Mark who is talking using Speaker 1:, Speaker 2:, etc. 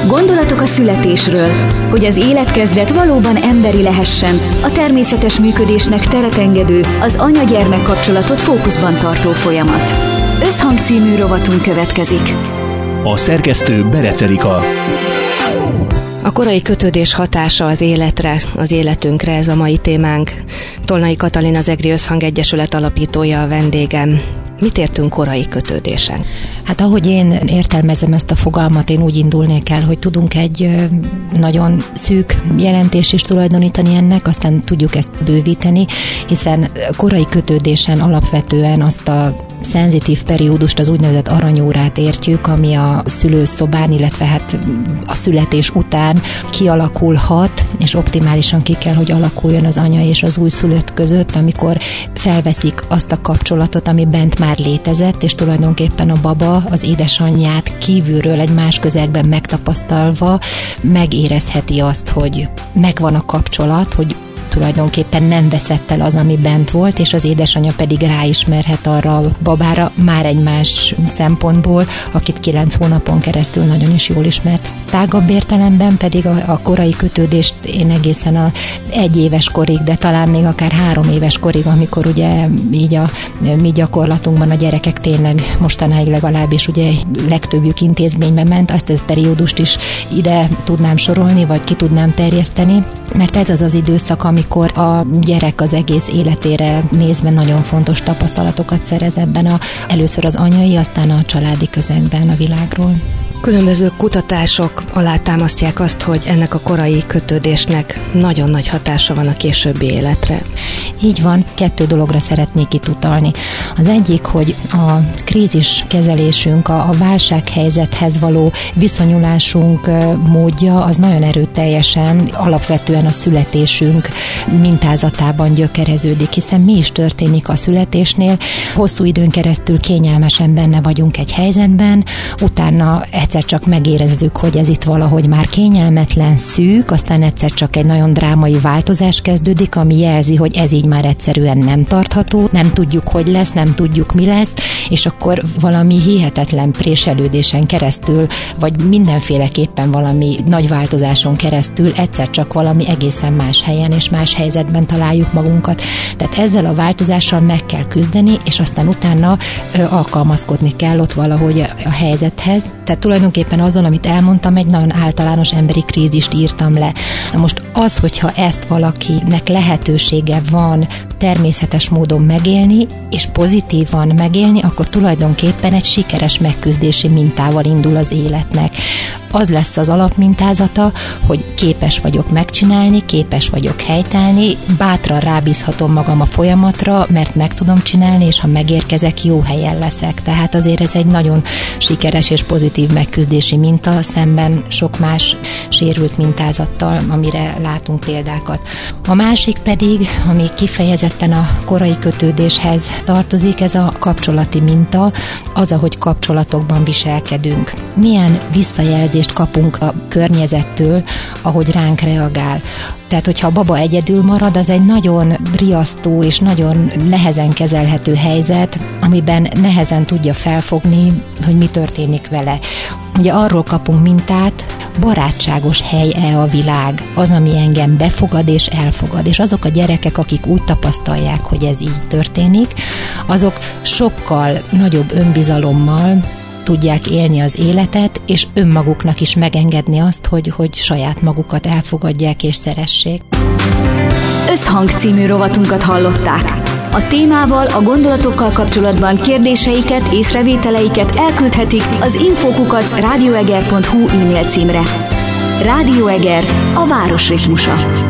Speaker 1: Gondolatok a születésről, hogy az életkezdet valóban emberi lehessen, a természetes működésnek teret engedő, az anya-gyermek kapcsolatot fókuszban tartó folyamat. Összhang című rovatunk következik.
Speaker 2: A szerkesztő Berec Erika.
Speaker 3: A korai kötődés hatása az életre, az életünkre, ez a mai témánk. Tolnai Katalin, az EGRI Összhang Egyesület alapítója a vendégem. Mit értünk korai kötődésen?
Speaker 4: Hát ahogy én értelmezem ezt a fogalmat, én úgy indulnék el, hogy tudunk egy nagyon szűk jelentést is tulajdonítani ennek, aztán tudjuk ezt bővíteni, hiszen korai kötődésen alapvetően azt a szenzitív periódust, az úgynevezett aranyórát értjük, ami a szülőszobán, illetve hát a születés után kialakulhat, és optimálisan ki kell, hogy alakuljon az anya és az újszülött között, amikor felveszik azt a kapcsolatot, ami bent már létezett, és tulajdonképpen a baba az édesanyját kívülről egy más közegben megtapasztalva megérezheti azt, hogy megvan a kapcsolat, hogy tulajdonképpen nem veszett el az, ami bent volt, és az édesanyja pedig ráismerhet arra a babára már egy más szempontból, akit 9 hónapon keresztül nagyon is jól ismert. Tágabb értelemben pedig a korai kötődést én egészen a 1 éves korig, de talán még akár 3 éves korig, amikor ugye így a mi gyakorlatunkban a gyerekek tényleg mostanáig legalábbis ugye legtöbbjük intézménybe ment, azt a periódust is ide tudnám sorolni, vagy ki tudnám terjeszteni, mert ez az az időszak, amikor a gyerek az egész életére nézve nagyon fontos tapasztalatokat szerez ebben először az anyai, aztán a családi közegben a világról.
Speaker 3: Különböző kutatások alátámasztják azt, hogy ennek a korai kötődésnek nagyon nagy hatása van a későbbi életre.
Speaker 4: Így van, 2 dologra szeretnék itt utalni. Az egyik, hogy a kríziskezelésünk, a válsághelyzethez való viszonyulásunk módja az nagyon erőteljesen alapvetően a születésünk mintázatában gyökereződik, hiszen mi is történik a születésnél. Hosszú időn keresztül kényelmesen benne vagyunk egy helyzetben, utána egyszer csak megérezzük, hogy ez itt valahogy már kényelmetlen, szűk, aztán egyszer csak egy nagyon drámai változás kezdődik, ami jelzi, hogy ez így már egyszerűen nem tartható, nem tudjuk, hogy lesz, nem tudjuk, mi lesz, és akkor valami hihetetlen préselődésen keresztül, vagy mindenféleképpen valami nagy változáson keresztül egyszer csak valami egészen más helyen és más helyzetben találjuk magunkat. Tehát ezzel a változással meg kell küzdeni, és aztán utána alkalmazkodni kell ott valahogy a helyzethez. Tehát tulajdonképpen azon, amit elmondtam, egy nagyon általános emberi krízist írtam le. Na most az, hogyha ezt valakinek lehetősége van természetes módon megélni, és pozitívan megélni, akkor tulajdonképpen egy sikeres megküzdési mintával indul az életnek. Az lesz az alapmintázata, hogy képes vagyok megcsinálni, képes vagyok helytállni, bátran rábízhatom magam a folyamatra, mert meg tudom csinálni, és ha megérkezek, jó helyen leszek. Tehát azért ez egy nagyon sikeres és pozitív megküzdési minta, szemben sok más sérült mintázattal, amire látunk példákat. A másik pedig, ami kifejezetten a korai kötődéshez tartozik, ez a kapcsolati minta, az, ahogy kapcsolatokban viselkedünk. Milyen visszajelzést kapunk a környezettől, ahogy ránk reagál. Tehát, hogyha a baba egyedül marad, az egy nagyon riasztó és nagyon nehezen kezelhető helyzet, amiben nehezen tudja felfogni, hogy mi történik vele. Ugye arról kapunk mintát, barátságos hely-e a világ, az, ami engem befogad és elfogad. És azok a gyerekek, akik úgy tapasztalják, hogy ez így történik, azok sokkal nagyobb önbizalommal tudják élni az életet, és önmaguknak is megengedni azt, hogy saját magukat elfogadják és szeressék.
Speaker 1: Összhang című rovatunkat hallották. A témával, a gondolatokkal kapcsolatban kérdéseiket, észrevételeiket elküldhetik az info@radioeger.hu e-mail címre. Rádió Eger, a város ritmusa.